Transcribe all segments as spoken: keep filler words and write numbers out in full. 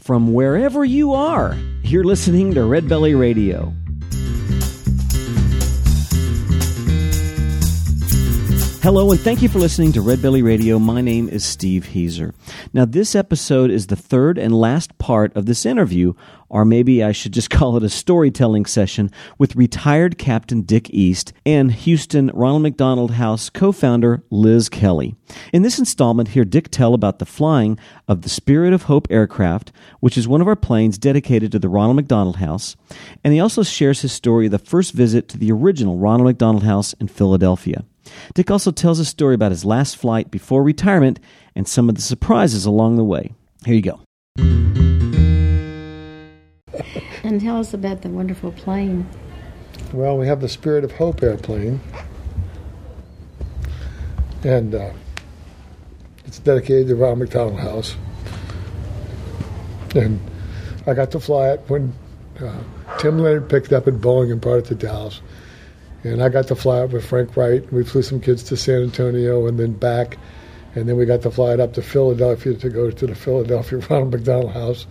from wherever you are. You're listening to Red Belly Radio. Hello, and thank you for listening to Red Belly Radio. My name is Steve Heiser. Now, this episode is the third and last part of this interview, or maybe I should just call it a storytelling session, with retired Captain Dick East and Houston Ronald McDonald House co-founder Liz Kelly. In this installment, hear Dick tell about the flying of the Spirit of Hope aircraft, which is one of our planes dedicated to the Ronald McDonald House, and he also shares his story of the first visit to the original Ronald McDonald House in Philadelphia. Dick also tells a story about his last flight before retirement and some of the surprises along the way. Here you go. And tell us about the wonderful plane. Well, we have the Spirit of Hope airplane, and uh, it's dedicated to Ronald McDonald House. And I got to fly it when uh, Tim Leonard picked up at Boeing and brought it to Dallas. And I got to fly it with Frank Wright. We flew some kids to San Antonio and then back. And then we got to fly it up to Philadelphia to go to the Philadelphia Ronald McDonald House.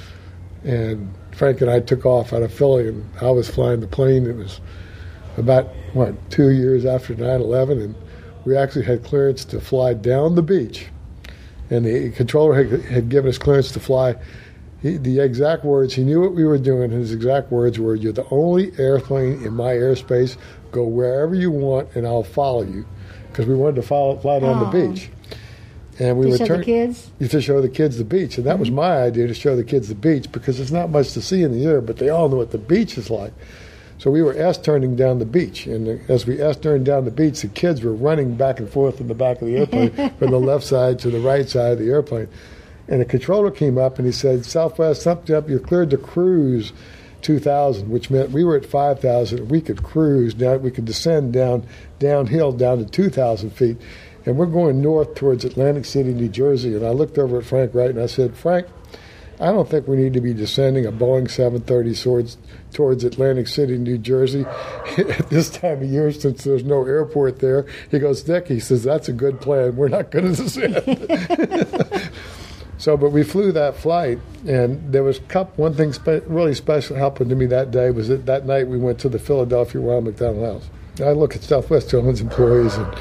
And Frank and I took off out of Philly, and I was flying the plane. It was about, what, two years after nine eleven, and we actually had clearance to fly down the beach. And the controller had, had given us clearance to fly. He, the exact words, he knew what we were doing. His exact words were, "You're the only airplane in my airspace. Go wherever you want, and I'll follow you," because we wanted to follow, fly down oh. the beach. And we to would show turn, the kids? To show the kids the beach. And that mm-hmm. was my idea, to show the kids the beach, because there's not much to see in the air, but they all know what the beach is like. So we were S-turning down the beach. And as we S-turned down the beach, the kids were running back and forth in the back of the airplane from the left side to the right side of the airplane. And the controller came up and he said, "Southwest, something up, you're cleared to cruise two thousand, which meant we were at five thousand. We could cruise down, we could descend down downhill down to two thousand feet. And we're going north towards Atlantic City, New Jersey. And I looked over at Frank Wright and I said, "Frank, I don't think we need to be descending a Boeing seven thirty towards, towards Atlantic City, New Jersey at this time of year, since there's no airport there." He goes, "Dick," he says, "that's a good plan. We're not going to descend." So, but we flew that flight, and there was one thing spe- really special happened to me that day was that that night we went to the Philadelphia Ronald McDonald House. I look at Southwest Airlines employees, and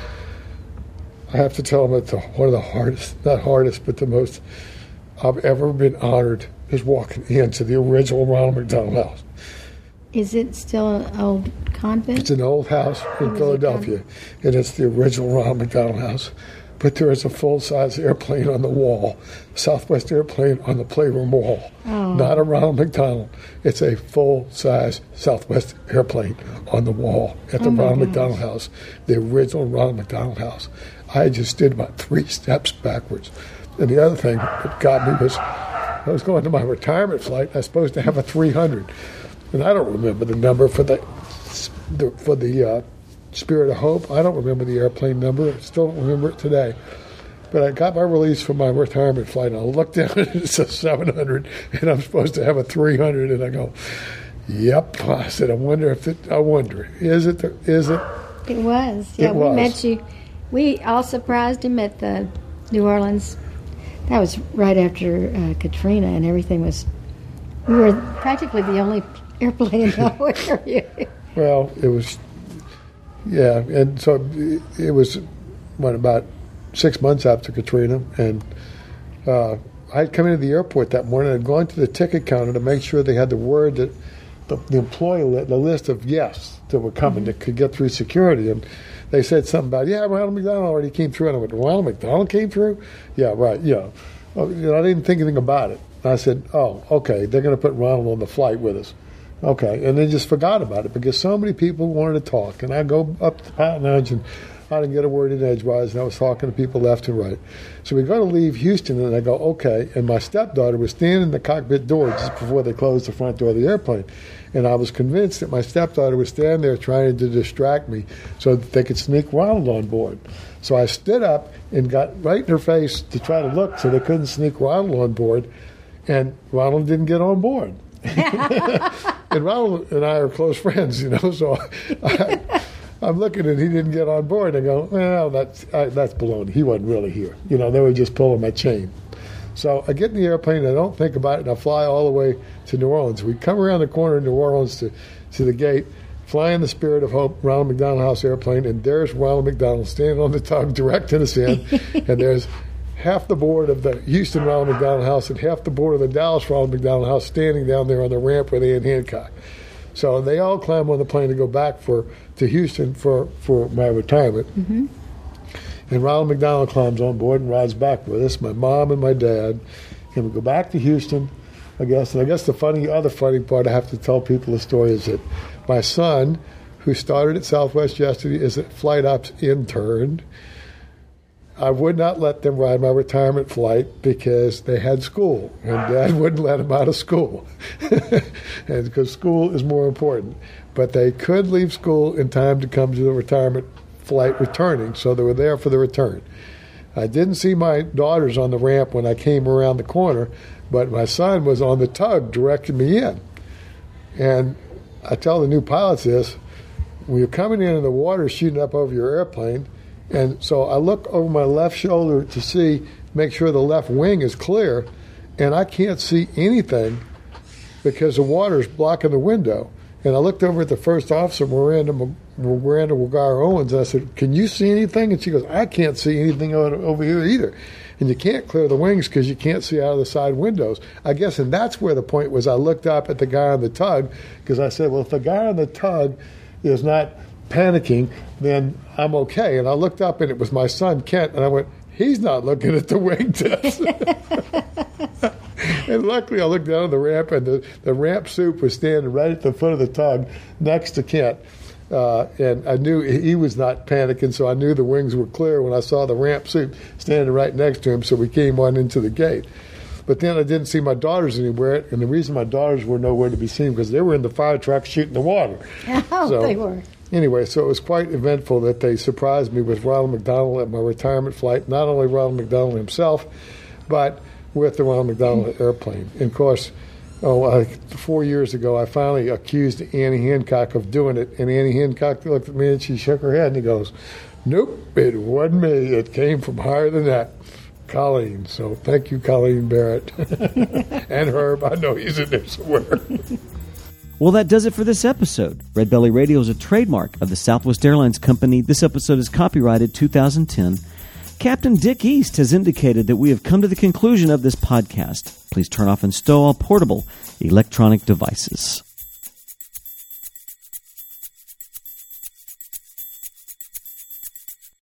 I have to tell them it's one of the hardest, not hardest, but the most I've ever been honored is walking into the original Ronald McDonald House. Is it still an old convent? It's an old house in Philadelphia, and it's the original Ronald McDonald House. But there is a full-size airplane on the wall, Southwest airplane on the playroom wall. Oh. Not a Ronald McDonald. It's a full-size Southwest airplane on the wall at the oh Ronald gosh. McDonald House, the original Ronald McDonald House. I just did about three steps backwards. And the other thing that got me was I was going to my retirement flight. I was supposed to have a three hundred. And I don't remember the number for the, the for the uh, Spirit of Hope. I don't remember the airplane number. I still don't remember it today. But I got my release from my retirement flight, and I looked down and it says seven hundred, and I'm supposed to have a three hundred, and I go, "Yep." I said, I wonder if it, I wonder, is it, the, is it? It was. Yeah, it we was. met you. We all surprised him at the New Orleans. That was right after uh, Katrina, and everything was, we were practically the only airplane in the whole area. Well, it was, yeah, and so it was, what, about six months after Katrina, and uh, I had come into the airport that morning and gone to the ticket counter to make sure they had the word that the, the employee, li- the list of yes that were coming mm-hmm. that could get through security, and they said something about, yeah, Ronald McDonald already came through, and I went, Ronald McDonald came through? Yeah, right, yeah. Oh, you know, I didn't think anything about it. And I said, oh, okay, they're going to put Ronald on the flight with us. Okay, and they just forgot about it because so many people wanted to talk. And I go up to Patton Edge, and I didn't get a word in edgewise, and I was talking to people left and right. So we go to leave Houston, and I go, okay. And my stepdaughter was standing in the cockpit door just before they closed the front door of the airplane. And I was convinced that my stepdaughter was standing there trying to distract me so that they could sneak Ronald on board. So I stood up and got right in her face to try to look so they couldn't sneak Ronald on board. And Ronald didn't get on board. And Ronald and I are close friends, you know, so I, I'm looking and he didn't get on board. I go, well, that's I, that's baloney. He wasn't really here. You know, they were just pulling my chain. So I get in the airplane, and I don't think about it, and I fly all the way to New Orleans. We come around the corner in New Orleans to, to the gate, fly in the Spirit of Hope, Ronald McDonald House airplane, and there's Ronald McDonald standing on the tug directing us in, and there's half the board of the Houston Ronald McDonald House and half the board of the Dallas Ronald McDonald House standing down there on the ramp with Anne Hancock. So they all climb on the plane to go back for to Houston for, for my retirement. Mm-hmm. And Ronald McDonald climbs on board and rides back with us, my mom and my dad. And we go back to Houston, I guess. And I guess the funny, other funny part I have to tell people the story is that my son, who started at Southwest yesterday, is a flight ops intern. I would not let them ride my retirement flight because they had school, and Dad wouldn't let them out of school, and because school is more important. But they could leave school in time to come to the retirement flight returning, so they were there for the return. I didn't see my daughters on the ramp when I came around the corner, but my son was on the tug directing me in. And I tell the new pilots this, when you're coming in and the water is shooting up over your airplane, and so I look over my left shoulder to see, make sure the left wing is clear, and I can't see anything because the water is blocking the window. And I looked over at the first officer, Miranda, Miranda Wagara-Owens, and I said, "Can you see anything?" And she goes, "I can't see anything over here either." And you can't clear the wings because you can't see out of the side windows. I guess, and that's where the point was. I looked up at the guy on the tug because I said, well, if the guy on the tug is not panicking, then I'm okay. And I looked up, and it was my son, Kent, and I went, he's not looking at the wingtips. And luckily, I looked down the ramp, and the, the ramp soup was standing right at the foot of the tug next to Kent. Uh, and I knew he was not panicking, so I knew the wings were clear when I saw the ramp soup standing right next to him, so we came on into the gate. But then I didn't see my daughters anywhere, and the reason my daughters were nowhere to be seen because they were in the fire truck shooting the water. Oh, so, they were. Anyway, so it was quite eventful that they surprised me with Ronald McDonald at my retirement flight, not only Ronald McDonald himself, but with the Ronald McDonald airplane. And of course, oh, uh, four years ago, I finally accused Annie Hancock of doing it, and Annie Hancock looked at me and she shook her head and he goes, "Nope, it wasn't me. It came from higher than that. Colleen." So thank you, Colleen Barrett. And Herb, I know he's in there somewhere. Well, that does it for this episode. Red Belly Radio is a trademark of the Southwest Airlines Company. This episode is copyrighted two thousand ten. Captain Dick East has indicated that we have come to the conclusion of this podcast. Please turn off and stow all portable electronic devices.